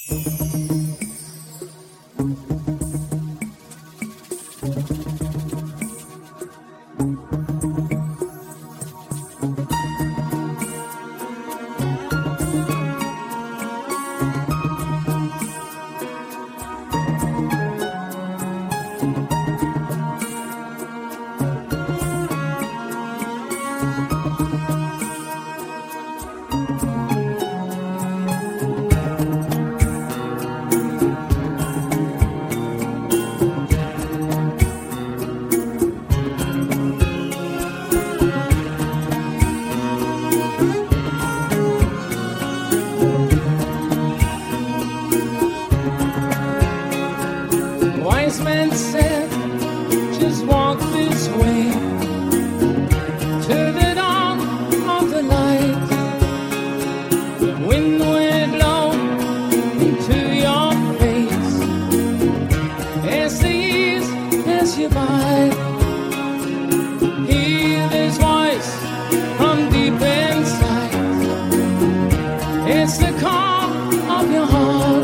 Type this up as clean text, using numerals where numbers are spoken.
Wise man said, just walk this way to the dawn of the light. The wind will blow into your face as the years pass you by. Hear this voice from deep inside. It's the call of your heart.